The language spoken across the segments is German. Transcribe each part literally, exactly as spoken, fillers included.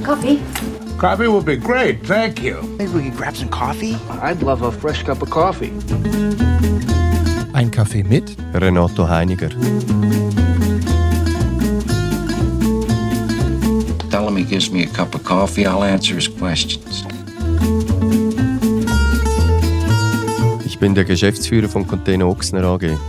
Coffee? Coffee would be great, thank you. Maybe we could grab some coffee? I'd love a fresh cup of coffee. Ein Kaffee mit Renato Heiniger. Tell him he gives me a cup of coffee, I'll answer his questions. Ich bin der Geschäftsführer von Container Ochsner A G.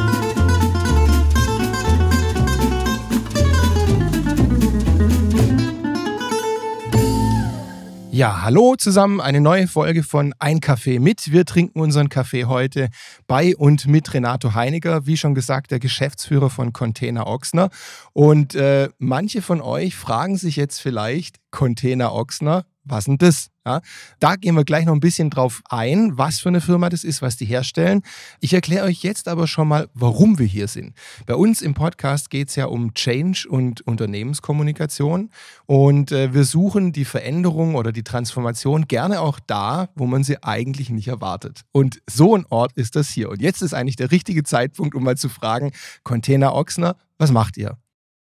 Ja, hallo zusammen, eine neue Folge von Ein Kaffee mit. Wir trinken unseren Kaffee heute bei und mit Renato Heiniger, wie schon gesagt, der Geschäftsführer von Container Ochsner. Und äh, manche von euch fragen sich jetzt vielleicht, Container Ochsner, was denn das? Ja, da gehen wir gleich noch ein bisschen drauf ein, was für eine Firma das ist, was die herstellen. Ich erkläre euch jetzt aber schon mal, warum wir hier sind. Bei uns im Podcast geht es ja um Change und Unternehmenskommunikation und äh, wir suchen die Veränderung oder die Transformation gerne auch da, wo man sie eigentlich nicht erwartet. Und so ein Ort ist das hier. Und jetzt ist eigentlich der richtige Zeitpunkt, um mal zu fragen, Container Ochsner, was macht ihr?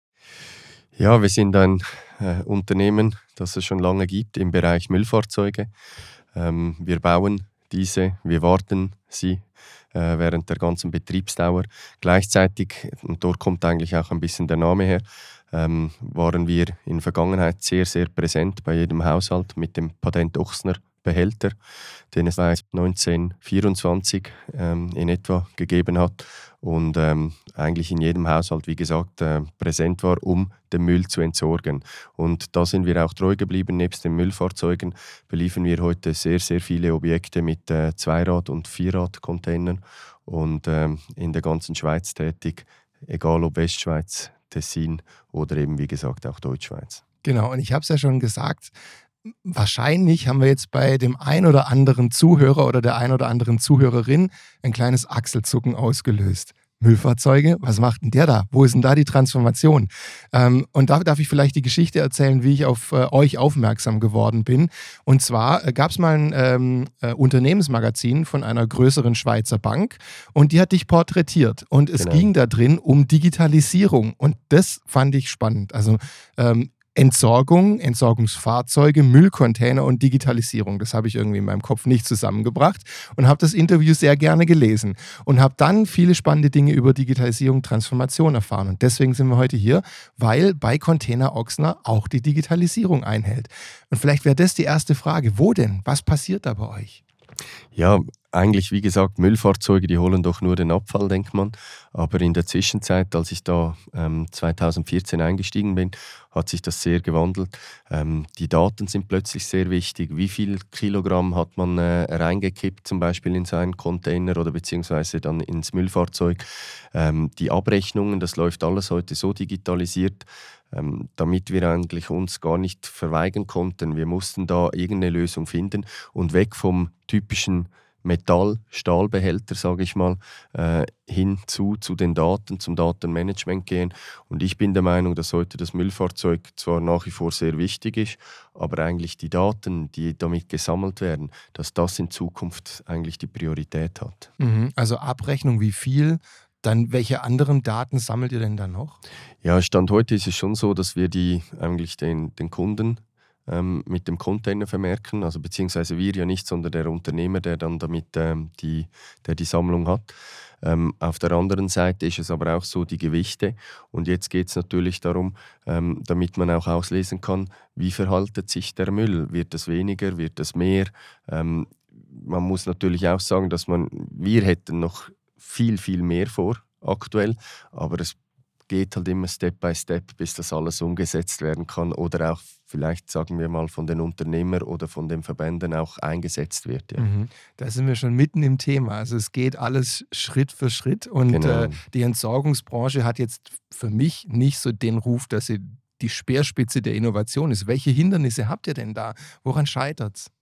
Ja, wir sind ein äh, Unternehmen, das es schon lange gibt im Bereich Müllfahrzeuge. Ähm, wir bauen diese, wir warten sie äh, während der ganzen Betriebsdauer. Gleichzeitig, und dort kommt eigentlich auch ein bisschen der Name her, ähm, waren wir in der Vergangenheit sehr, sehr präsent bei jedem Haushalt mit dem Patent Ochsner Behälter, den es seit neunzehnhundertvierundzwanzig ähm, in etwa gegeben hat und ähm, eigentlich in jedem Haushalt, wie gesagt, äh, präsent war, um den Müll zu entsorgen. Und da sind wir auch treu geblieben. Nebst den Müllfahrzeugen beliefern wir heute sehr, sehr viele Objekte mit äh, Zweirad- und Vierrad-Containern und ähm, in der ganzen Schweiz tätig, egal ob Westschweiz, Tessin oder eben, wie gesagt, auch Deutschschweiz. Genau, und ich habe es ja schon gesagt, wahrscheinlich haben wir jetzt bei dem ein oder anderen Zuhörer oder der ein oder anderen Zuhörerin ein kleines Achselzucken ausgelöst. Müllfahrzeuge, was macht denn der da? Wo ist denn da die Transformation? Ähm, und da darf ich vielleicht die Geschichte erzählen, wie ich auf äh, euch aufmerksam geworden bin. Und zwar äh, gab es mal ein ähm, äh, Unternehmensmagazin von einer größeren Schweizer Bank und die hat dich porträtiert. Und es Genau. ging da drin um Digitalisierung und das fand ich spannend. Also ähm, Entsorgung, Entsorgungsfahrzeuge, Müllcontainer und Digitalisierung. Das habe ich irgendwie in meinem Kopf nicht zusammengebracht und habe das Interview sehr gerne gelesen und habe dann viele spannende Dinge über Digitalisierung, Transformation erfahren. Und deswegen sind wir heute hier, weil bei Container Ochsner auch die Digitalisierung einhält. Und vielleicht wäre das die erste Frage. Wo denn? Was passiert da bei euch? Ja, eigentlich, wie gesagt, Müllfahrzeuge, die holen doch nur den Abfall, denkt man. Aber in der Zwischenzeit, als ich da ähm, zweitausendvierzehn eingestiegen bin, hat sich das sehr gewandelt. Ähm, die Daten sind plötzlich sehr wichtig. Wie viel Kilogramm hat man äh, reingekippt, zum Beispiel in seinen Container oder beziehungsweise dann ins Müllfahrzeug? Ähm, die Abrechnungen, das läuft alles heute so digitalisiert, ähm, damit wir eigentlich uns gar nicht verweigern konnten. Wir mussten da irgendeine Lösung finden und weg vom typischen Metall-Stahlbehälter, sage ich mal, äh, hinzu zu den Daten, zum Datenmanagement gehen. Und ich bin der Meinung, dass heute das Müllfahrzeug zwar nach wie vor sehr wichtig ist, aber eigentlich die Daten, die damit gesammelt werden, dass das in Zukunft eigentlich die Priorität hat. Mhm. Also Abrechnung, wie viel? Dann welche anderen Daten sammelt ihr denn da noch? Ja, Stand heute ist es schon so, dass wir die eigentlich den, den Kunden ähm, mit dem Container vermerken, also beziehungsweise wir ja nicht, sondern der Unternehmer, der dann damit ähm, die, der die Sammlung hat. Ähm, auf der anderen Seite ist es aber auch so die Gewichte und jetzt geht es natürlich darum, ähm, damit man auch auslesen kann, wie verhaltet sich der Müll, wird es weniger, wird es mehr. Ähm, man muss natürlich auch sagen, dass man, wir hätten noch viel, viel mehr vor aktuell, aber es geht halt immer Step by Step, bis das alles umgesetzt werden kann oder auch vielleicht, sagen wir mal, von den Unternehmern oder von den Verbänden auch eingesetzt wird. Ja. Mhm. Da sind wir schon mitten im Thema. Also es geht alles Schritt für Schritt und Genau. äh, die Entsorgungsbranche hat jetzt für mich nicht so den Ruf, dass sie die Speerspitze der Innovation ist. Welche Hindernisse habt ihr denn da? Woran scheitert es?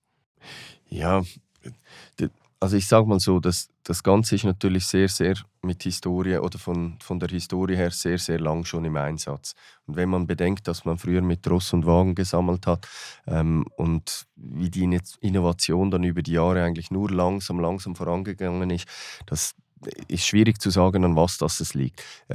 Ja, also ich sage mal so, dass das Ganze ist natürlich sehr, sehr mit Historie oder von, von der Historie her sehr, sehr lang schon im Einsatz. Und wenn man bedenkt, dass man früher mit Ross und Wagen gesammelt hat ähm, und wie die Innovation dann über die Jahre eigentlich nur langsam, langsam vorangegangen ist, das ist schwierig zu sagen, an was das liegt. Ähm,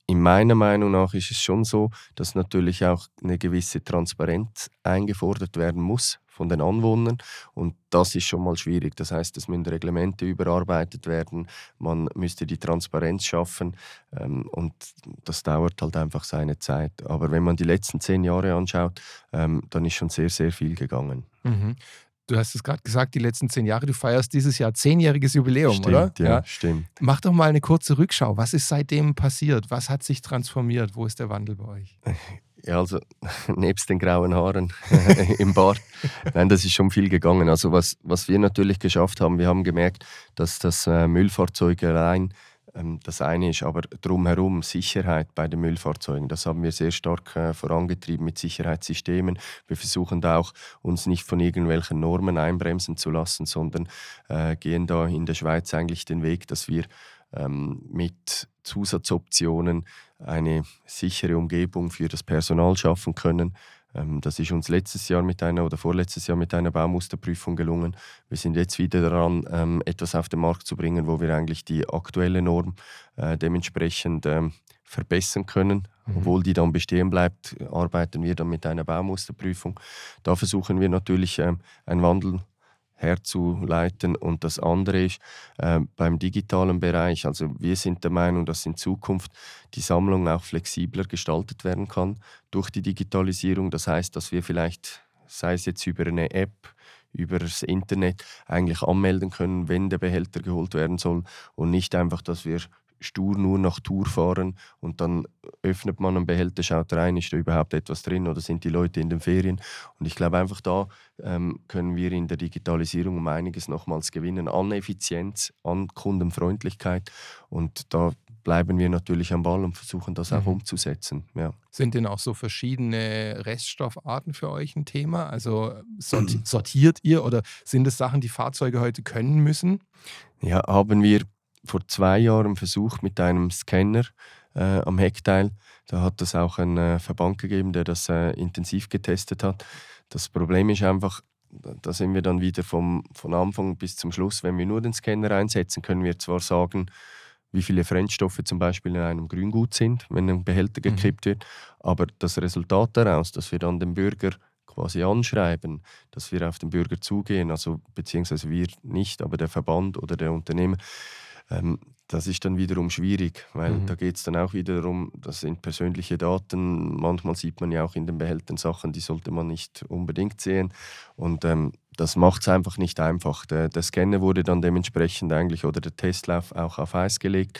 in meiner Meinung nach ist es schon so, dass natürlich auch eine gewisse Transparenz eingefordert werden muss von den Anwohnern. Und das ist schon mal schwierig. Das heißt, es müssen Reglemente überarbeitet werden, man müsste die Transparenz schaffen ähm, und das dauert halt einfach seine Zeit. Aber wenn man die letzten zehn Jahre anschaut, ähm, dann ist schon sehr, sehr viel gegangen. Mhm. Du hast es gerade gesagt, die letzten zehn Jahre, du feierst dieses Jahr zehnjähriges Jubiläum, stimmt, oder? Ja, ja, stimmt. Mach doch mal eine kurze Rückschau. Was ist seitdem passiert? Was hat sich transformiert? Wo ist der Wandel bei euch? Ja, also nebst den grauen Haaren im Bart, nein, das ist schon viel gegangen. Also was, was wir natürlich geschafft haben, wir haben gemerkt, dass das äh, Müllfahrzeug allein ähm, das eine ist, aber drumherum Sicherheit bei den Müllfahrzeugen, das haben wir sehr stark äh, vorangetrieben mit Sicherheitssystemen. Wir versuchen da auch, uns nicht von irgendwelchen Normen einbremsen zu lassen, sondern äh, gehen da in der Schweiz eigentlich den Weg, dass wir ähm, mit Zusatzoptionen eine sichere Umgebung für das Personal schaffen können. Ähm, das ist uns letztes Jahr mit einer oder vorletztes Jahr mit einer Baumusterprüfung gelungen. Wir sind jetzt wieder daran, ähm, etwas auf den Markt zu bringen, wo wir eigentlich die aktuelle Norm äh, dementsprechend ähm, verbessern können. Mhm. Obwohl die dann bestehen bleibt, arbeiten wir dann mit einer Baumusterprüfung. Da versuchen wir natürlich ähm, einen Wandel herzuleiten. Und das andere ist äh, beim digitalen Bereich. Also wir sind der Meinung, dass in Zukunft die Sammlung auch flexibler gestaltet werden kann durch die Digitalisierung. Das heißt, dass wir vielleicht, sei es jetzt über eine App, über das Internet, eigentlich anmelden können, wenn der Behälter geholt werden soll und nicht einfach, dass wir stur nur nach Tour fahren und dann öffnet man einen Behälter, schaut rein, ist da überhaupt etwas drin oder sind die Leute in den Ferien? Und ich glaube einfach da ähm, können wir in der Digitalisierung um einiges nochmals gewinnen an Effizienz, an Kundenfreundlichkeit und da bleiben wir natürlich am Ball und versuchen das auch mhm. umzusetzen. Ja. Sind denn auch so verschiedene Reststoffarten für euch ein Thema? Also sorti- sortiert ihr oder sind es Sachen, die Fahrzeuge heute können müssen? Ja, haben wir vor zwei Jahren versucht mit einem Scanner äh, am Heckteil. Da hat es auch einen äh, Verband gegeben, der das äh, intensiv getestet hat. Das Problem ist einfach, da sind wir dann wieder vom, von Anfang bis zum Schluss. Wenn wir nur den Scanner einsetzen, können wir zwar sagen, wie viele Fremdstoffe zum Beispiel in einem Grüngut sind, wenn ein Behälter gekippt mhm. wird, aber das Resultat daraus, dass wir dann den Bürger quasi anschreiben, dass wir auf den Bürger zugehen, also beziehungsweise wir nicht, aber der Verband oder der Unternehmer, Ähm, das ist dann wiederum schwierig, weil mhm. da geht es dann auch wieder darum, das sind persönliche Daten. Manchmal sieht man ja auch in den Behältern Sachen, die sollte man nicht unbedingt sehen. Und ähm, das macht es einfach nicht einfach. Der, der Scanner wurde dann dementsprechend eigentlich oder der Testlauf auch auf Eis gelegt.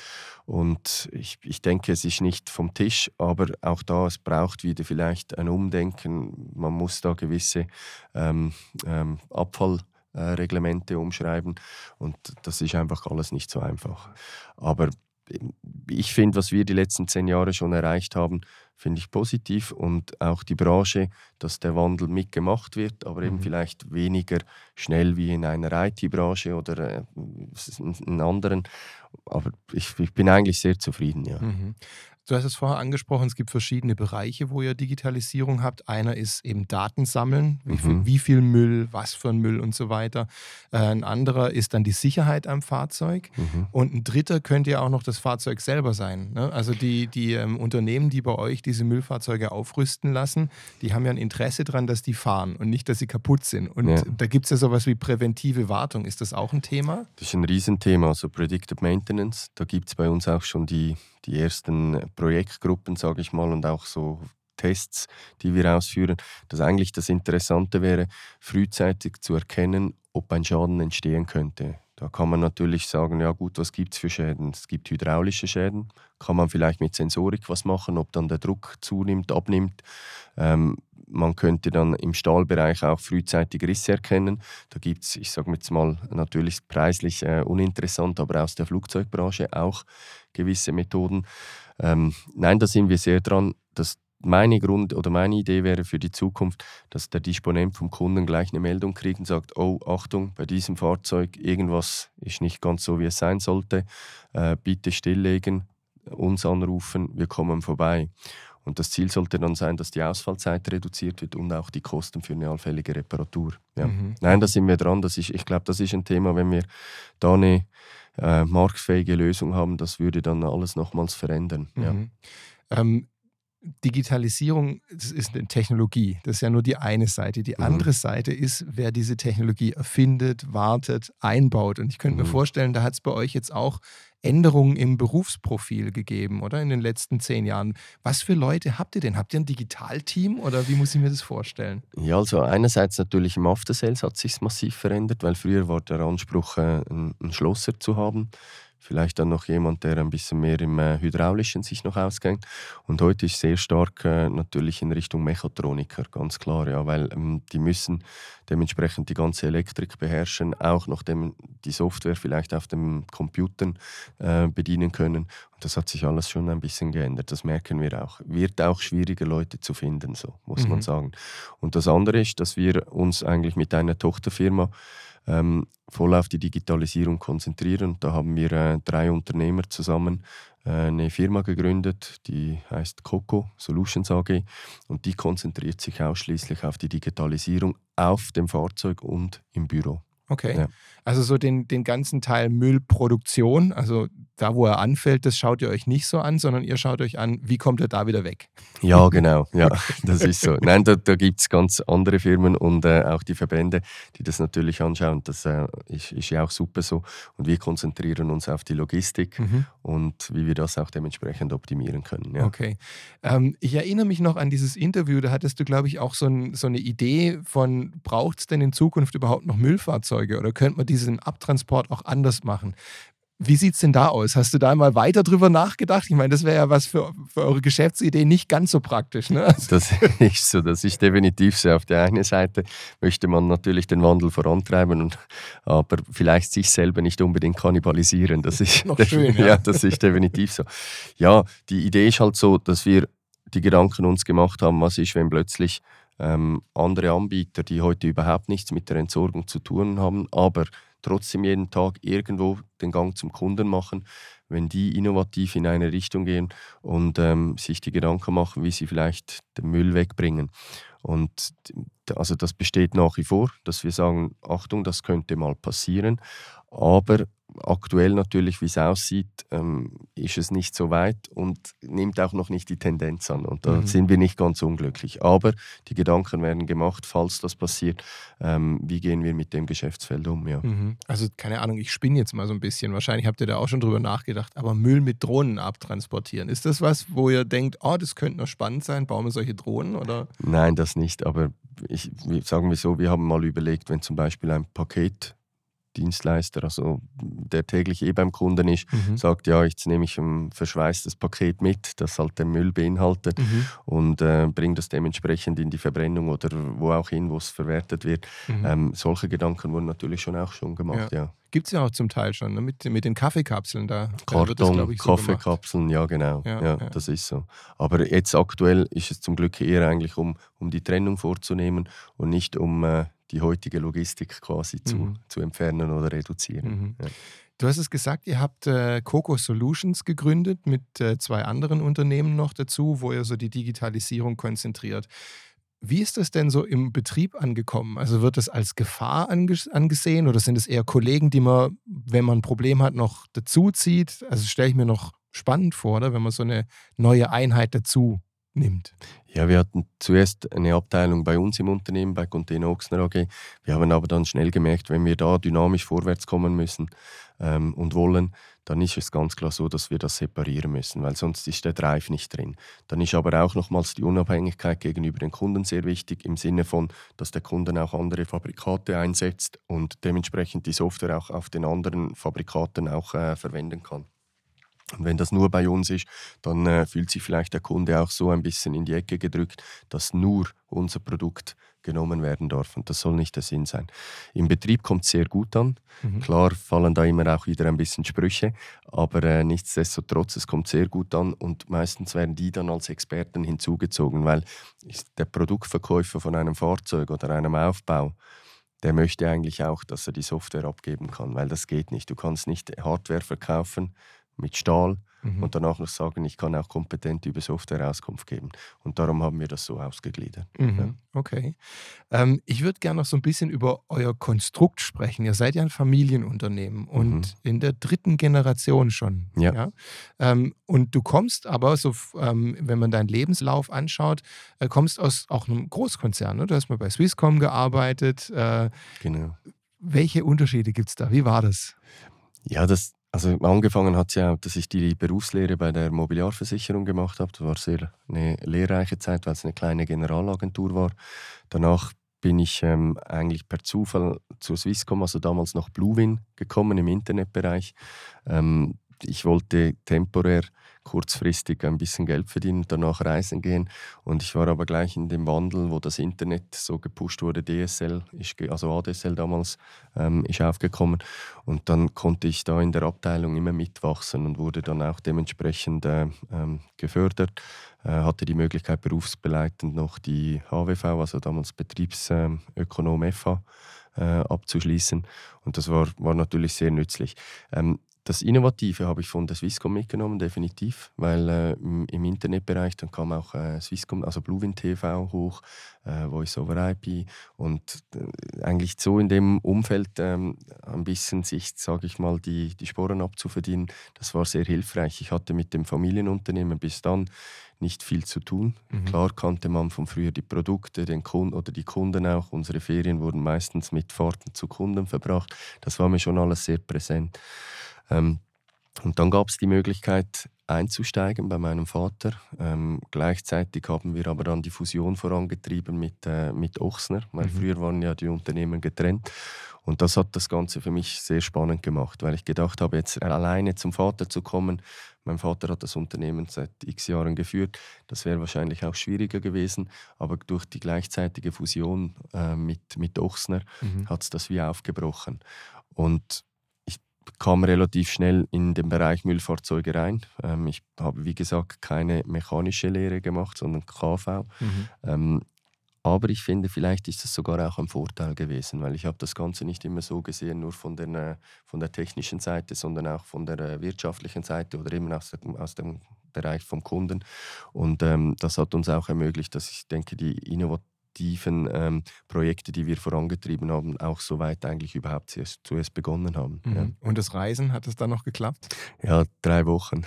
Und ich, ich denke, es ist nicht vom Tisch, aber auch da, es braucht wieder vielleicht ein Umdenken. Man muss da gewisse ähm, ähm, Abfall Reglemente umschreiben und das ist einfach alles nicht so einfach. Aber ich finde, was wir die letzten zehn Jahre schon erreicht haben, finde ich positiv und auch die Branche, dass der Wandel mitgemacht wird, aber eben mhm. vielleicht weniger schnell wie in einer I T-Branche oder äh, in anderen. Aber ich, ich bin eigentlich sehr zufrieden, ja. Mhm. Du hast es vorher angesprochen, es gibt verschiedene Bereiche, wo ihr Digitalisierung habt. Einer ist eben Daten sammeln, wie viel, mhm. wie viel Müll, was für ein Müll und so weiter. Äh, ein anderer ist dann die Sicherheit am Fahrzeug. Mhm. Und ein dritter könnte ja auch noch das Fahrzeug selber sein. Ne? Also die, die ähm, Unternehmen, die bei euch diese Müllfahrzeuge aufrüsten lassen, die haben ja ein Interesse daran, dass die fahren und nicht, dass sie kaputt sind. Und ja. da gibt es ja sowas wie präventive Wartung. Ist das auch ein Thema? Das ist ein Riesenthema, also Predictive Maintenance. Da gibt es bei uns auch schon die die ersten Projektgruppen, sage ich mal, und auch so Tests, die wir ausführen, dass eigentlich das Interessante wäre, frühzeitig zu erkennen, ob ein Schaden entstehen könnte. Da kann man natürlich sagen, ja gut, was gibt es für Schäden? Es gibt hydraulische Schäden, kann man vielleicht mit Sensorik was machen, ob dann der Druck zunimmt, abnimmt. Ähm, man könnte dann im Stahlbereich auch frühzeitig Risse erkennen. Da gibt es, ich sage jetzt mal, natürlich preislich äh, uninteressant, aber aus der Flugzeugbranche auch gewisse Methoden. Ähm, nein, da sind wir sehr dran. Dass meine Grund oder meine Idee wäre für die Zukunft, dass der Disponent vom Kunden gleich eine Meldung kriegt und sagt, oh, Achtung, bei diesem Fahrzeug irgendwas ist nicht ganz so, wie es sein sollte. Äh, bitte stilllegen, uns anrufen, wir kommen vorbei. Und das Ziel sollte dann sein, dass die Ausfallzeit reduziert wird und auch die Kosten für eine allfällige Reparatur. Ja. Mhm. Nein, da sind wir dran. Das ist, ich glaube, das ist ein Thema, wenn wir da eine äh, marktfähige Lösung haben, das würde dann alles nochmals verändern. Mhm. Ja. Ähm, Digitalisierung, das ist eine Technologie. Das ist ja nur die eine Seite. Die Mhm. andere Seite ist, wer diese Technologie erfindet, wartet, einbaut. Und ich könnte Mhm. mir vorstellen, da hat es bei euch jetzt auch Änderungen im Berufsprofil gegeben, oder? In den letzten zehn Jahren. Was für Leute habt ihr denn? Habt ihr ein Digitalteam oder wie muss ich mir das vorstellen? Ja, also einerseits natürlich im After Sales hat sich massiv verändert, weil früher war der Anspruch, äh, einen, einen Schlosser zu haben. Vielleicht dann noch jemand, der ein bisschen mehr im äh, Hydraulischen sich noch auskennt. Und heute ist sehr stark äh, natürlich in Richtung Mechatroniker, ganz klar, ja, weil ähm, die müssen dementsprechend die ganze Elektrik beherrschen, auch noch dem, die Software vielleicht auf dem Computer äh, bedienen können. Und das hat sich alles schon ein bisschen geändert, das merken wir auch. Wird auch schwieriger, Leute zu finden, so muss Mhm. man sagen. Und das andere ist, dass wir uns eigentlich mit einer Tochterfirma ähm, voll auf die Digitalisierung konzentrieren. Da haben wir äh, drei Unternehmer zusammen äh, eine Firma gegründet, die heißt Coco Solutions A G, und die konzentriert sich ausschließlich auf die Digitalisierung auf dem Fahrzeug und im Büro. Okay. Ja. Also so den, den ganzen Teil Müllproduktion, also da, wo er anfällt, das schaut ihr euch nicht so an, sondern ihr schaut euch an, wie kommt er da wieder weg? Ja, genau, ja, das ist so. Nein, da, da gibt es ganz andere Firmen und äh, auch die Verbände, die das natürlich anschauen. Das äh, ist, ist ja auch super so. Und wir konzentrieren uns auf die Logistik Mhm. und wie wir das auch dementsprechend optimieren können. Ja. Okay. Ähm, ich erinnere mich noch an dieses Interview, da hattest du, glaube ich, auch so, ein, so eine Idee von, braucht es denn in Zukunft überhaupt noch Müllfahrzeuge oder könnte man diesen Abtransport auch anders machen? Wie sieht es denn da aus? Hast du da mal weiter drüber nachgedacht? Ich meine, das wäre ja was für, für eure Geschäftsidee nicht ganz so praktisch, ne? Also, Das ist so, das ist definitiv so. Auf der einen Seite möchte man natürlich den Wandel vorantreiben, und, aber vielleicht sich selber nicht unbedingt kannibalisieren. Das ist Noch schön, ja. ja, das ist definitiv so. Ja, die Idee ist halt so, dass wir die Gedanken uns gemacht haben, was ist, wenn plötzlich ähm, andere Anbieter, die heute überhaupt nichts mit der Entsorgung zu tun haben, aber trotzdem jeden Tag irgendwo den Gang zum Kunden machen, wenn die innovativ in eine Richtung gehen und ähm, sich die Gedanken machen, wie sie vielleicht den Müll wegbringen. Und also das besteht nach wie vor, dass wir sagen, Achtung, das könnte mal passieren, aber aktuell natürlich, wie es aussieht, ähm, ist es nicht so weit und nimmt auch noch nicht die Tendenz an. Und da Mhm. sind wir nicht ganz unglücklich. Aber die Gedanken werden gemacht, falls das passiert, ähm, wie gehen wir mit dem Geschäftsfeld um. Ja. mhm. Also keine Ahnung, ich spinne jetzt mal so ein bisschen. Wahrscheinlich habt ihr da auch schon drüber nachgedacht. Aber Müll mit Drohnen abtransportieren, ist das was, wo ihr denkt, oh, das könnte noch spannend sein, bauen wir solche Drohnen? Oder? Nein, das nicht. Aber ich, sagen wir so, wir haben mal überlegt, wenn zum Beispiel ein Paket Dienstleister, also der täglich eh beim Kunden ist, Mhm. sagt, ja, jetzt nehme ich ein verschweißtes Paket mit, das halt den Müll beinhaltet, Mhm. und äh, bringe das dementsprechend in die Verbrennung oder wo auch hin, wo es verwertet wird. Mhm. Ähm, solche Gedanken wurden natürlich schon auch schon gemacht, ja. Gibt es ja auch zum Teil schon, ne? mit, mit den Kaffeekapseln. Da, da wird das, Karton, glaub ich, so gemacht. Kaffeekapseln, ja genau, Ja, ja, ja. das ist so. Aber jetzt aktuell ist es zum Glück eher eigentlich, um, um die Trennung vorzunehmen und nicht um äh, die heutige Logistik quasi zu, Mhm. zu entfernen oder reduzieren. Mhm. Ja. Du hast es gesagt, ihr habt äh, Coco Solutions gegründet mit äh, zwei anderen Unternehmen noch dazu, wo ihr so die Digitalisierung konzentriert. Wie ist das denn so im Betrieb angekommen? Also wird das als Gefahr ange- angesehen oder sind es eher Kollegen, die man, wenn man ein Problem hat, noch dazu zieht? Also stelle ich mir noch spannend vor, oder? Wenn man so eine neue Einheit dazu nimmt. Ja, wir hatten zuerst eine Abteilung bei uns im Unternehmen, bei Container Ochsner A G. Wir haben aber dann schnell gemerkt, wenn wir da dynamisch vorwärts kommen müssen ähm, und wollen, dann ist es ganz klar so, dass wir das separieren müssen, weil sonst ist der Drive nicht drin. Dann ist aber auch nochmals die Unabhängigkeit gegenüber den Kunden sehr wichtig, im Sinne von, dass der Kunde auch andere Fabrikate einsetzt und dementsprechend die Software auch auf den anderen Fabrikaten auch äh, verwenden kann. Und wenn das nur bei uns ist, dann äh, fühlt sich vielleicht der Kunde auch so ein bisschen in die Ecke gedrückt, dass nur unser Produkt genommen werden darf. Und das soll nicht der Sinn sein. Im Betrieb kommt es sehr gut an. Mhm. Klar fallen da immer auch wieder ein bisschen Sprüche, aber äh, nichtsdestotrotz, es kommt sehr gut an und meistens werden die dann als Experten hinzugezogen, weil der Produktverkäufer von einem Fahrzeug oder einem Aufbau, der möchte eigentlich auch, dass er die Software abgeben kann, weil das geht nicht. Du kannst nicht Hardware verkaufen mit Stahl Mhm. und danach noch sagen, ich kann auch kompetent über Software Auskunft geben. Und darum haben wir das so ausgegliedert. Mhm. Ja. Okay. Ähm, ich würde gerne noch so ein bisschen über euer Konstrukt sprechen. Ihr seid ja ein Familienunternehmen und Mhm. in der dritten Generation schon. Ja. Ähm, und du kommst aber, so, f- ähm, wenn man deinen Lebenslauf anschaut, äh, kommst aus auch einem Großkonzern. Ne? Du hast mal bei Swisscom gearbeitet. Äh, Genau. welche Unterschiede gibt es da? Wie war das? Ja, das, also angefangen hat es ja auch, dass ich die Berufslehre bei der Mobiliarversicherung gemacht habe. Das war sehr eine lehrreiche Zeit, weil es eine kleine Generalagentur war. Danach bin ich ähm, eigentlich per Zufall zur Swisscom, also damals noch Bluewin, gekommen im Internetbereich. Ähm, ich wollte temporär kurzfristig ein bisschen Geld verdienen und danach reisen gehen. Und ich war aber gleich in dem Wandel, wo das Internet so gepusht wurde. D S L, ist, ge- also A D S L damals, ähm, ist aufgekommen. Und dann konnte ich da in der Abteilung immer mitwachsen und wurde dann auch dementsprechend äh, ähm, gefördert. Äh, hatte die Möglichkeit, berufsbegleitend noch die H W V, also damals Betriebsökonom F H, äh, abzuschließen. Und das war, war natürlich sehr nützlich. Ähm, Das Innovative habe ich von der Swisscom mitgenommen, definitiv, weil äh, im, im Internetbereich dann kam auch äh, Swisscom, also Bluewin T V hoch, äh, Voice over I P und äh, eigentlich so in dem Umfeld ähm, ein bisschen sich, sage ich mal, die, die Sporen abzuverdienen, das war sehr hilfreich. Ich hatte mit dem Familienunternehmen bis dann nicht viel zu tun. Mhm. Klar kannte man von früher die Produkte, den Kunden oder die Kunden auch. Unsere Ferien wurden meistens mit Fahrten zu Kunden verbracht. Das war mir schon alles sehr präsent. Ähm, und dann gab es die Möglichkeit einzusteigen bei meinem Vater. Ähm, gleichzeitig haben wir aber dann die Fusion vorangetrieben mit, äh, mit Ochsner, weil Mhm. früher waren ja die Unternehmen getrennt. Und das hat das Ganze für mich sehr spannend gemacht, weil ich gedacht habe, jetzt alleine zum Vater zu kommen. Mein Vater hat das Unternehmen seit x Jahren geführt. Das wäre wahrscheinlich auch schwieriger gewesen. Aber durch die gleichzeitige Fusion äh, mit, mit Ochsner Mhm. hat es das wie aufgebrochen. Und ich kam relativ schnell in den Bereich Müllfahrzeuge rein. Ähm, ich habe, wie gesagt, keine mechanische Lehre gemacht, sondern K V. Mhm. Ähm, aber ich finde, vielleicht ist das sogar auch ein Vorteil gewesen, weil ich habe das Ganze nicht immer so gesehen, nur von der, äh, von der technischen Seite, sondern auch von der äh, wirtschaftlichen Seite oder eben aus, der, aus dem Bereich vom Kunden. Und ähm, das hat uns auch ermöglicht, dass ich denke, die innovativen ähm, Projekte, die wir vorangetrieben haben, auch so weit eigentlich überhaupt zuerst, zuerst begonnen haben. Mhm. Ja. Und das Reisen, hat es dann noch geklappt? Ja, drei Wochen.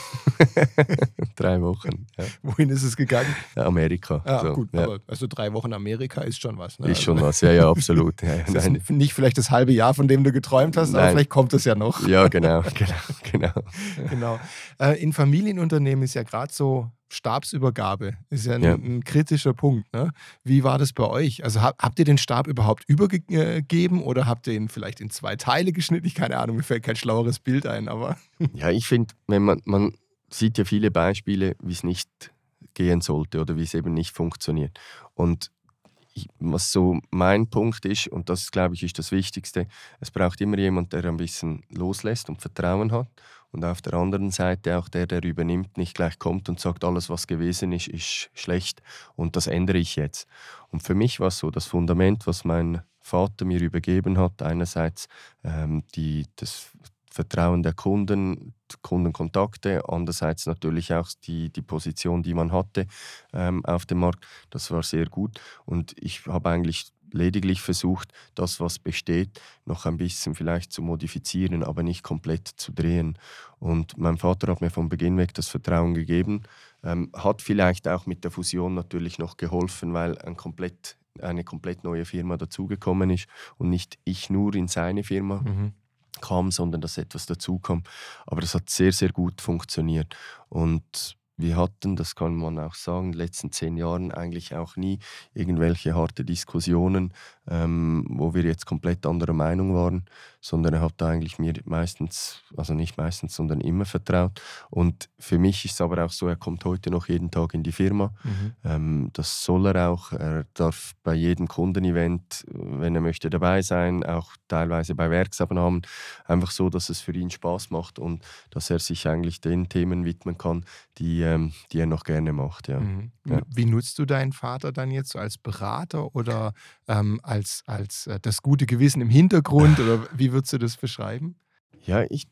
drei Wochen. Ja. Wohin ist es gegangen? Amerika. Ah, so, gut, ja. aber also drei Wochen Amerika ist schon was. Ne? Ist schon Also, was, ja, ja, absolut. Ja, ja, es ist nein. nicht vielleicht das halbe Jahr, von dem du geträumt hast, aber Nein. vielleicht kommt es ja noch. Ja, genau, genau, genau. Genau. Äh, in Familienunternehmen ist ja gerade so Stabsübergabe, ist ja ein, Ja. ein kritischer Punkt. Ne? Wie war das bei euch? Also hab, habt ihr den Stab überhaupt übergegeben oder habt ihr ihn vielleicht in zwei Teile geschnitten? Ich keine Ahnung, mir fällt kein schlaueres Bild ein, aber Ja, ich finde, wenn man, man sieht ja viele Beispiele, wie es nicht gehen sollte oder wie es eben nicht funktioniert. Und ich, was so mein Punkt ist, und das glaube ich ist das Wichtigste, es braucht immer jemand, der ein bisschen loslässt und Vertrauen hat. Und auf der anderen Seite auch der, der übernimmt, nicht gleich kommt und sagt, alles was gewesen ist, ist schlecht und das ändere ich jetzt. Und für mich war es so, das Fundament, was mein Vater mir übergeben hat, einerseits ähm, die, das Vertrauen der Kunden, Kundenkontakte, andererseits natürlich auch die, die Position, die man hatte ähm, auf dem Markt, das war sehr gut. Und ich habe eigentlich lediglich versucht, das, was besteht, noch ein bisschen vielleicht zu modifizieren, aber nicht komplett zu drehen. Und mein Vater hat mir von Beginn weg das Vertrauen gegeben, ähm, hat vielleicht auch mit der Fusion natürlich noch geholfen, weil ein komplett, eine komplett neue Firma dazugekommen ist und nicht ich nur in seine Firma mhm. kam, sondern dass etwas dazu kam. Aber das hat sehr, sehr gut funktioniert. Und wir hatten, das kann man auch sagen, in den letzten zehn Jahren eigentlich auch nie irgendwelche harte Diskussionen, ähm, wo wir jetzt komplett anderer Meinung waren, sondern er hat da eigentlich mir meistens, also nicht meistens, sondern immer vertraut. Und für mich ist es aber auch so, er kommt heute noch jeden Tag in die Firma. Mhm. Ähm, das soll er auch. Er darf bei jedem Kundenevent, wenn er möchte, dabei sein, auch teilweise bei Werksabnahmen. Einfach so, dass es für ihn Spaß macht und dass er sich eigentlich den Themen widmen kann, die, ähm, die er noch gerne macht. Ja. Mhm. Ja. Wie nutzt du deinen Vater dann jetzt so als Berater oder ähm, als, als äh, das gute Gewissen im Hintergrund oder wie würdest du das beschreiben? Ja, ich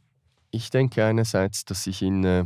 ich denke einerseits, dass ich ihn äh,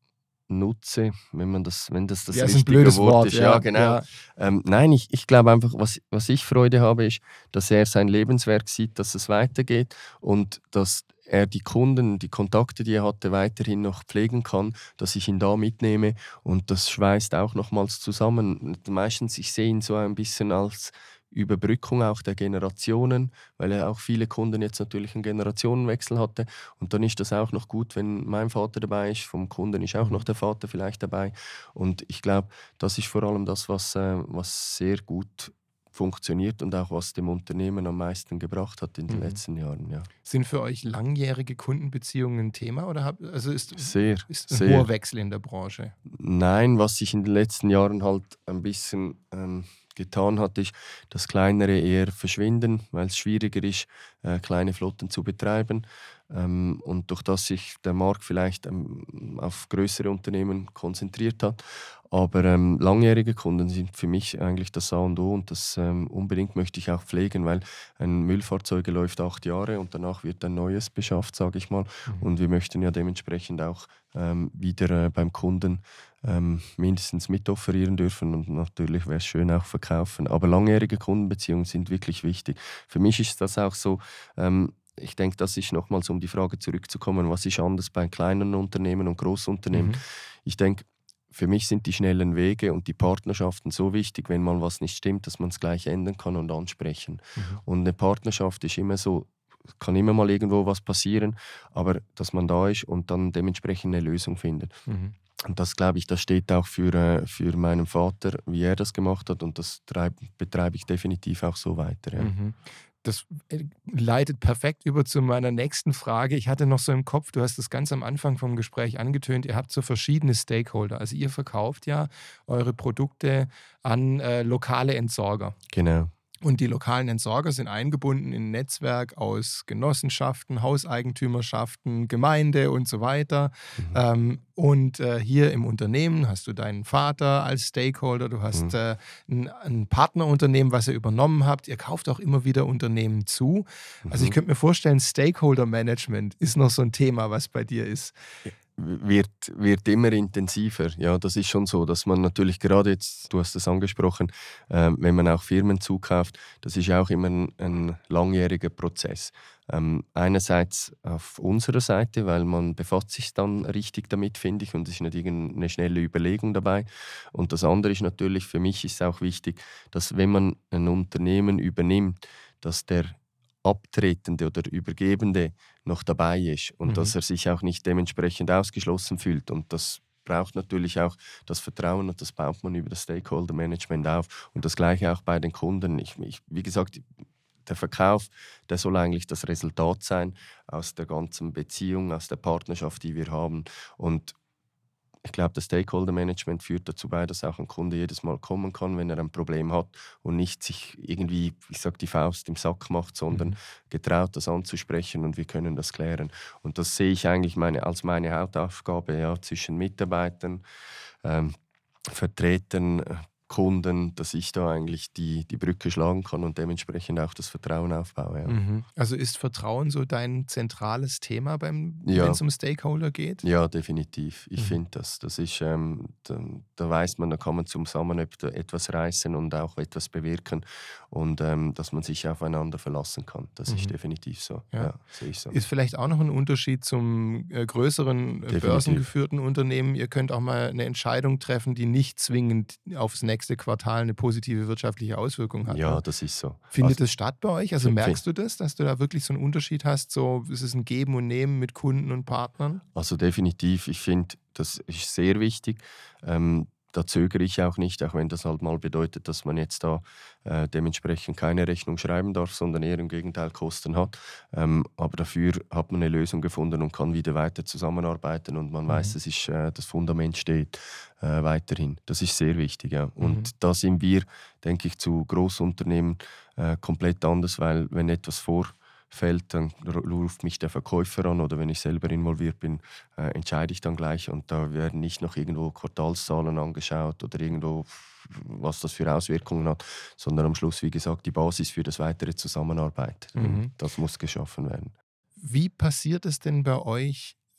nutze, wenn man das, wenn das das Ja, ist ein richtige blödes Wort Wort, ist. ja, Ja, genau. ja. Ähm, nein, ich, ich glaube einfach, was, was ich Freude habe, ist, dass er sein Lebenswerk sieht, dass es weitergeht und dass er die Kunden, die Kontakte, die er hatte, weiterhin noch pflegen kann, dass ich ihn da mitnehme und das schweißt auch nochmals zusammen. Meistens, ich sehe ihn so ein bisschen als Überbrückung auch der Generationen, weil er auch viele Kunden jetzt natürlich einen Generationenwechsel hatte. Und dann ist das auch noch gut, wenn mein Vater dabei ist, vom Kunden ist auch noch der Vater vielleicht dabei. Und ich glaube, das ist vor allem das, was, äh, was sehr gut funktioniert und auch was dem Unternehmen am meisten gebracht hat in den Mhm. letzten Jahren. Ja. Sind für euch langjährige Kundenbeziehungen ein Thema? Oder habt, also ist, Sehr, ist ein sehr. hoher Wechsel in der Branche? Nein, was sich in den letzten Jahren halt ein bisschen ähm, getan hat, ist, dass kleinere eher verschwinden, weil es schwieriger ist, äh, kleine Flotten zu betreiben. Ähm, und durch das sich der Markt vielleicht ähm, auf größere Unternehmen konzentriert hat. Aber ähm, langjährige Kunden sind für mich eigentlich das A und O und das ähm, unbedingt möchte ich auch pflegen, weil ein Müllfahrzeug läuft acht Jahre und danach wird ein neues beschafft, sage ich mal. Mhm. Und wir möchten ja dementsprechend auch ähm, wieder äh, beim Kunden ähm, mindestens mitofferieren dürfen und natürlich wäre es schön auch verkaufen. Aber langjährige Kundenbeziehungen sind wirklich wichtig. Für mich ist das auch so, ähm, ich denke, das ist nochmals, um die Frage zurückzukommen, was ist anders bei kleinen Unternehmen und Großunternehmen. Mhm. Ich denke, für mich sind die schnellen Wege und die Partnerschaften so wichtig, wenn mal was nicht stimmt, dass man es gleich ändern kann und ansprechen. Mhm. Und eine Partnerschaft ist immer so, kann immer mal irgendwo was passieren, aber dass man da ist und dann dementsprechend eine Lösung findet. Mhm. Und das, glaube ich, das steht auch für, äh, für meinen Vater, wie er das gemacht hat und das treib, betreibe ich definitiv auch so weiter. Ja. Mhm. Das äh, leitet perfekt über zu meiner nächsten Frage. Ich hatte noch so im Kopf, du hast das ganz am Anfang vom Gespräch angetönt, ihr habt so verschiedene Stakeholder. Also ihr verkauft ja eure Produkte an äh, lokale Entsorger. Genau. Und die lokalen Entsorger sind eingebunden in ein Netzwerk aus Genossenschaften, Hauseigentümerschaften, Gemeinde und so weiter. Mhm. Ähm, und äh, hier im Unternehmen hast du deinen Vater als Stakeholder, du hast Mhm. äh, ein, ein Partnerunternehmen, was ihr übernommen habt. Ihr kauft auch immer wieder Unternehmen zu. Also ich Mhm. könnte mir vorstellen, Stakeholder-Management ist noch so ein Thema, was bei dir ist. Wird, wird immer intensiver. Ja, das ist schon so, dass man natürlich gerade jetzt, du hast es angesprochen, äh, wenn man auch Firmen zukauft, das ist auch immer ein, ein langjähriger Prozess. Ähm, einerseits auf unserer Seite, weil man befasst sich dann richtig damit, finde ich, und es ist nicht irgendeine schnelle Überlegung dabei. Und das andere ist natürlich, für mich ist auch wichtig, dass wenn man ein Unternehmen übernimmt, dass der Abtretende oder Übergebende noch dabei ist und Mhm. dass er sich auch nicht dementsprechend ausgeschlossen fühlt. Und das braucht natürlich auch das Vertrauen und das baut man über das Stakeholder-Management auf. Und das Gleiche auch bei den Kunden. Ich, ich, wie gesagt, der Verkauf, der soll eigentlich das Resultat sein aus der ganzen Beziehung, aus der Partnerschaft, die wir haben. Und ich glaube, das Stakeholder-Management führt dazu bei, dass auch ein Kunde jedes Mal kommen kann, wenn er ein Problem hat und nicht sich irgendwie, ich sag, die Faust im Sack macht, sondern Mhm. getraut, das anzusprechen und wir können das klären. Und das sehe ich eigentlich meine, als meine Hauptaufgabe, ja, zwischen Mitarbeitern, ähm, Vertretern, äh, Kunden, dass ich da eigentlich die, die Brücke schlagen kann und dementsprechend auch das Vertrauen aufbaue. Ja, Mhm. Also ist Vertrauen so dein zentrales Thema, beim, Ja. wenn es um Stakeholder geht? ja definitiv. Ich Mhm. finde das. Das ist, ähm, da, da weiß man, da kann man zusammen et- etwas reißen und auch etwas bewirken und ähm, dass man sich aufeinander verlassen kann. Das Mhm. ist definitiv so. Ja. Ja, sehe ich so. Ist vielleicht auch noch ein Unterschied zum äh, größeren äh, Definitiv. börsengeführten Unternehmen. Ihr könnt auch mal eine Entscheidung treffen, die nicht zwingend aufs nächste Quartal eine positive wirtschaftliche Auswirkung hat. Ja, Ne? das ist so. Findet Also, das statt bei euch? Also Fin- merkst du das, dass du da wirklich so einen Unterschied hast? So, ist es ein Geben und Nehmen mit Kunden und Partnern? Also definitiv, ich finde, das ist sehr wichtig. Ähm, da zögere ich auch nicht, auch wenn das halt mal bedeutet, dass man jetzt da äh, dementsprechend keine Rechnung schreiben darf, sondern eher im Gegenteil Kosten hat. Ähm, aber dafür hat man eine Lösung gefunden und kann wieder weiter zusammenarbeiten und man Mhm. weiß, es ist, äh, das Fundament steht äh, weiterhin. Das ist sehr wichtig, ja. Und Mhm. da sind wir, denke ich, zu Großunternehmen äh, komplett anders, weil wenn etwas vor fällt, dann ruft mich der Verkäufer an oder wenn ich selber involviert bin, äh, entscheide ich dann gleich und da werden nicht noch irgendwo Quartalszahlen angeschaut oder irgendwo, was das für Auswirkungen hat, sondern am Schluss, wie gesagt, die Basis für das weitere Zusammenarbeit. Mhm. Und das muss geschaffen werden. Wie passiert es denn bei euch,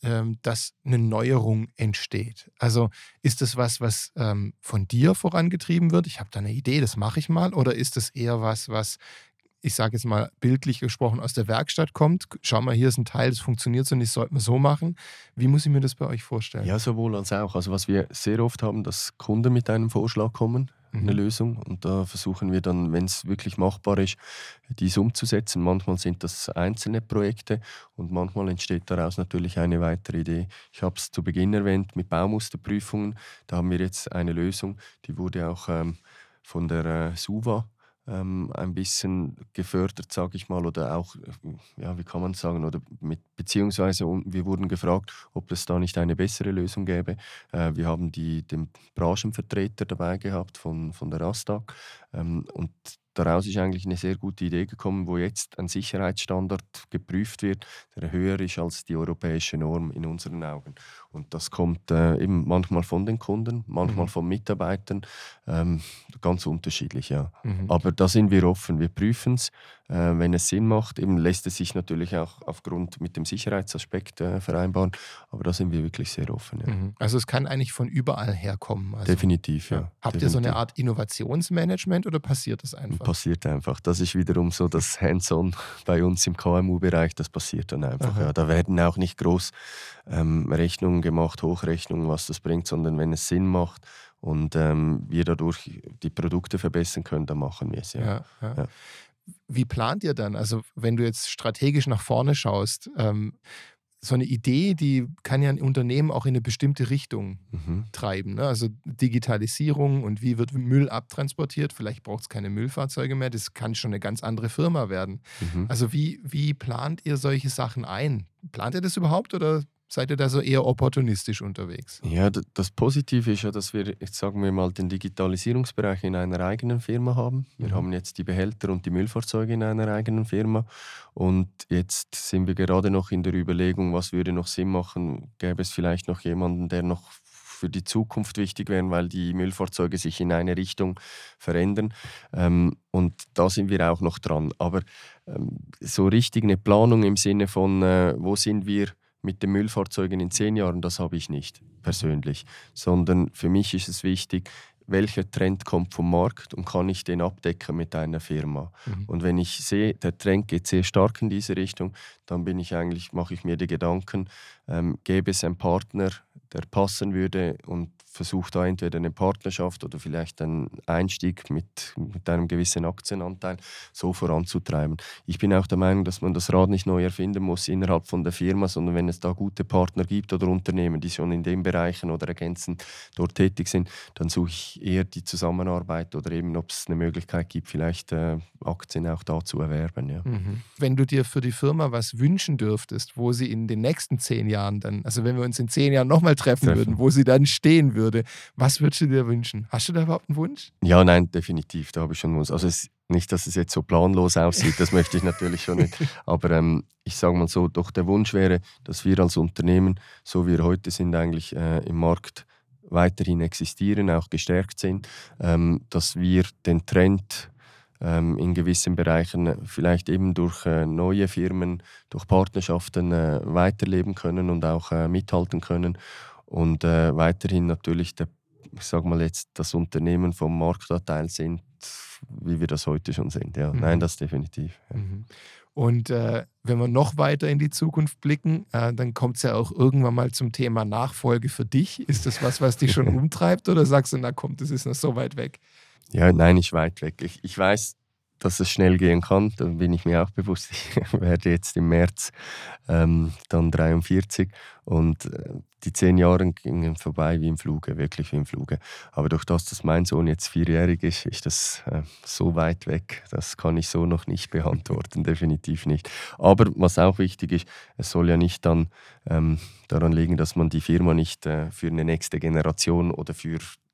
ähm, dass eine Neuerung entsteht? Also ist das was, was ähm, von dir vorangetrieben wird? Ich habe da eine Idee, das mache ich mal. Oder ist das eher was, was, ich sage jetzt mal bildlich gesprochen, aus der Werkstatt kommt? Schau mal, hier ist ein Teil, das funktioniert so nicht, das sollten wir so machen. Wie muss ich mir das bei euch vorstellen? Ja, sowohl als auch. Also was wir sehr oft haben, dass Kunden mit einem Vorschlag kommen, eine Mhm. Lösung. Und da versuchen wir dann, wenn es wirklich machbar ist, dies umzusetzen. Manchmal sind das einzelne Projekte und manchmal entsteht daraus natürlich eine weitere Idee. Ich habe es zu Beginn erwähnt mit Baumusterprüfungen. Da haben wir jetzt eine Lösung, die wurde auch ähm, von der äh, SUVA ähm, ein bisschen gefördert, sage ich mal, oder auch, äh, ja, wie kann man sagen, oder mit, beziehungsweise um, wir wurden gefragt, ob es da nicht eine bessere Lösung gäbe. Äh, wir haben die, den Branchenvertreter dabei gehabt von, von der ASTAC ähm, und daraus ist eigentlich eine sehr gute Idee gekommen, wo jetzt ein Sicherheitsstandard geprüft wird, der höher ist als die europäische Norm in unseren Augen. Und das kommt äh, eben manchmal von den Kunden, manchmal Mhm. von Mitarbeitern, ähm, ganz unterschiedlich, ja. Mhm. Aber da sind wir offen, wir prüfen es, äh, wenn es Sinn macht. Eben lässt es sich natürlich auch aufgrund mit dem Sicherheitsaspekt äh, vereinbaren, aber da sind wir wirklich sehr offen. Ja. Mhm. Also es kann eigentlich von überall herkommen. Also, Definitiv, ja. habt ihr so eine definitiv. Art Innovationsmanagement oder passiert das einfach? Passiert einfach. Das ist wiederum so das Hands-on bei uns im K M U-Bereich, das passiert dann einfach. Aha. Ja. Da werden auch nicht groß ähm, Rechnungen gemacht, Hochrechnungen, was das bringt, sondern wenn es Sinn macht und ähm, wir dadurch die Produkte verbessern können, dann machen wir es. Ja. Ja, ja. Ja. Wie plant ihr dann? Also wenn du jetzt strategisch nach vorne schaust, ähm, so eine Idee, die kann ja ein Unternehmen auch in eine bestimmte Richtung Mhm. treiben. Ne? Also Digitalisierung und wie wird Müll abtransportiert. Vielleicht braucht es keine Müllfahrzeuge mehr. Das kann schon eine ganz andere Firma werden. Mhm. Also wie, wie plant ihr solche Sachen ein? Plant ihr das überhaupt oder seid ihr da so eher opportunistisch unterwegs? Ja, d- das Positive ist ja, dass wir, jetzt sagen wir mal, den Digitalisierungsbereich in einer eigenen Firma haben. Wir Mhm. haben jetzt die Behälter und die Müllfahrzeuge in einer eigenen Firma. Und jetzt sind wir gerade noch in der Überlegung, was würde noch Sinn machen. Gäbe es vielleicht noch jemanden, der noch für die Zukunft wichtig wäre, weil die Müllfahrzeuge sich in eine Richtung verändern. Ähm, und da sind wir auch noch dran. Aber ähm, so richtig eine Planung im Sinne von, äh, wo sind wir mit den Müllfahrzeugen in zehn Jahren, das habe ich nicht persönlich. Sondern für mich ist es wichtig, welcher Trend kommt vom Markt und kann ich den abdecken mit einer Firma. Mhm. Und wenn ich sehe, der Trend geht sehr stark in diese Richtung, dann bin ich eigentlich, mache ich mir die Gedanken, ähm, gäbe es einen Partner, der passen würde und versucht da entweder eine Partnerschaft oder vielleicht einen Einstieg mit, mit einem gewissen Aktienanteil so voranzutreiben. Ich bin auch der Meinung, dass man das Rad nicht neu erfinden muss innerhalb von der Firma, sondern wenn es da gute Partner gibt oder Unternehmen, die schon in den Bereichen oder ergänzend dort tätig sind, dann suche ich eher die Zusammenarbeit oder eben, ob es eine Möglichkeit gibt, vielleicht äh, Aktien auch da zu erwerben. Ja. Mhm. Wenn du dir für die Firma was wünschen dürftest, wo sie in den nächsten zehn Jahren dann, also wenn wir uns in zehn Jahren nochmal treffen, treffen würden, wo sie dann stehen würde, was würdest du dir wünschen? Hast du da überhaupt einen Wunsch? Ja, nein, definitiv, da habe ich schon Wunsch. Also es, nicht, dass es jetzt so planlos aussieht, das möchte ich natürlich schon nicht. Aber ähm, ich sage mal so, doch der Wunsch wäre, dass wir als Unternehmen, so wie wir heute sind, eigentlich äh, im Markt weiterhin existieren, auch gestärkt sind, ähm, dass wir den Trend ähm, in gewissen Bereichen vielleicht eben durch äh, neue Firmen, durch Partnerschaften äh, weiterleben können und auch äh, mithalten können und äh, weiterhin natürlich der, ich sag mal jetzt, das Unternehmen vom Marktanteil sind, wie wir das heute schon sind. Ja, Mhm. nein, das definitiv. Ja. Mhm. Und äh, wenn wir noch weiter in die Zukunft blicken, äh, dann kommt es ja auch irgendwann mal zum Thema Nachfolge für dich. Ist das was, was dich schon umtreibt oder sagst du, na komm, das ist noch so weit weg? Ja, nein, nicht weit weg. Ich, ich weiß, dass es schnell gehen kann, da bin ich mir auch bewusst. Ich werde jetzt im März ähm, dann dreiundvierzig und äh, die zehn Jahre gingen vorbei wie im Fluge, wirklich wie im Fluge. Aber durch das, dass mein Sohn jetzt vierjährig ist, ist das äh, so weit weg, das kann ich so noch nicht beantworten, definitiv nicht. Aber was auch wichtig ist, es soll ja nicht dann ähm, daran liegen, dass man die Firma nicht äh, für eine nächste Generation oder für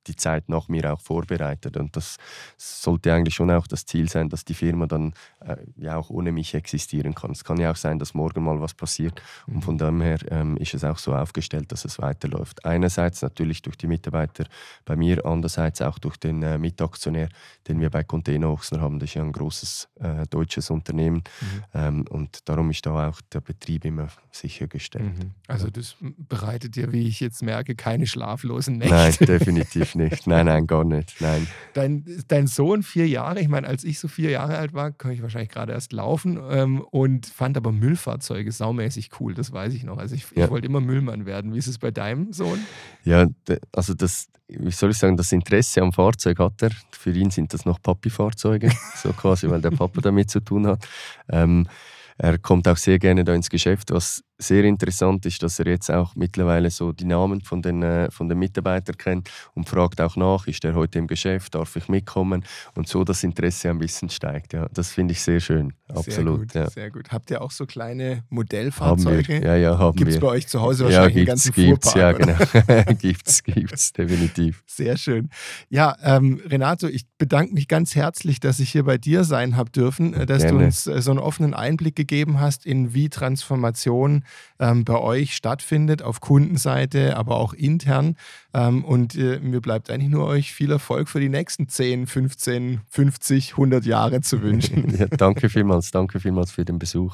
die Zeit nach mir auch vorbereitet. Und das sollte eigentlich schon auch das Ziel sein, dass die Firma dann äh, ja auch ohne mich existieren kann. Es kann ja auch sein, dass morgen mal was passiert. Und von dem her ähm, ist es auch so aufgestellt, dass es weiterläuft. Einerseits natürlich durch die Mitarbeiter bei mir, andererseits auch durch den äh, Mitaktionär, den wir bei Container Ochsner haben. Das ist ja ein großes äh, deutsches Unternehmen. Mhm. Ähm, und darum ist da auch der Betrieb immer sichergestellt. Mhm. Also das bereitet dir, wie ich jetzt merke, keine schlaflosen Nächte. Nein, definitiv nicht. Nein, nein, gar nicht. Nein. Dein, dein Sohn, vier Jahre, ich meine, als ich so vier Jahre alt war, konnte ich wahrscheinlich gerade erst laufen ähm, und fand aber Müllfahrzeuge saumäßig cool, das weiß ich noch. Also ich, ja. ich wollte immer Müllmann werden. Wie ist es bei deinem Sohn? Ja, also das, wie soll ich sagen, das Interesse am Fahrzeug hat er. Für ihn sind das noch Papi-Fahrzeuge, so quasi, weil der Papa damit zu tun hat. Ähm, Er kommt auch sehr gerne da ins Geschäft. Was sehr interessant ist, dass er jetzt auch mittlerweile so die Namen von den, äh, von den Mitarbeitern kennt und fragt auch nach, ist der heute im Geschäft, darf ich mitkommen? Und so das Interesse ein bisschen steigt. Ja, das finde ich sehr schön. Absolut. Sehr gut, ja. sehr gut. Habt ihr auch so kleine Modellfahrzeuge? Haben wir. Ja, ja, haben Gibt's wir. bei euch zu Hause wahrscheinlich ja, einen ganzen gibt's, Fuhrpark? Ja, genau. gibt's, gibt's, definitiv. Sehr schön. Ja, ähm, Renato, ich bedanke mich ganz herzlich, dass ich hier bei dir sein habe dürfen, dass Gerne. du uns äh, so einen offenen Einblick gegeben hast, in wie Transformation ähm, bei euch stattfindet, auf Kundenseite, aber auch intern. Ähm, und äh, mir bleibt eigentlich nur euch viel Erfolg für die nächsten zehn, fünfzehn, fünfzig, hundert Jahre zu wünschen. Ja, danke vielmals, danke vielmals für den Besuch.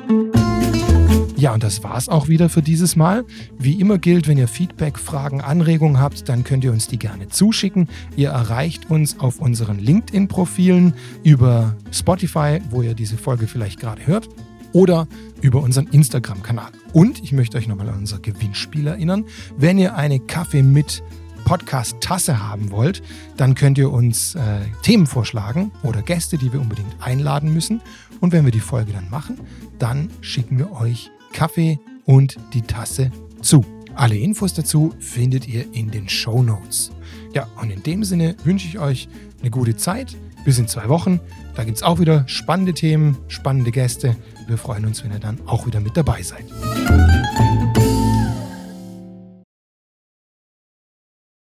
Ja, und das war's auch wieder für dieses Mal. Wie immer gilt, wenn ihr Feedback, Fragen, Anregungen habt, dann könnt ihr uns die gerne zuschicken. Ihr erreicht uns auf unseren LinkedIn-Profilen, über Spotify, wo ihr diese Folge vielleicht gerade hört, oder über unseren Instagram-Kanal. Und ich möchte euch nochmal an unser Gewinnspiel erinnern. Wenn ihr eine Kaffee mit Podcast-Tasse haben wollt, dann könnt ihr uns äh, Themen vorschlagen oder Gäste, die wir unbedingt einladen müssen. Und wenn wir die Folge dann machen, dann schicken wir euch Kaffee und die Tasse zu. Alle Infos dazu findet ihr in den Shownotes. Ja, und in dem Sinne wünsche ich euch eine gute Zeit. Bis in zwei Wochen. Da gibt es auch wieder spannende Themen, spannende Gäste. Wir freuen uns, wenn ihr dann auch wieder mit dabei seid.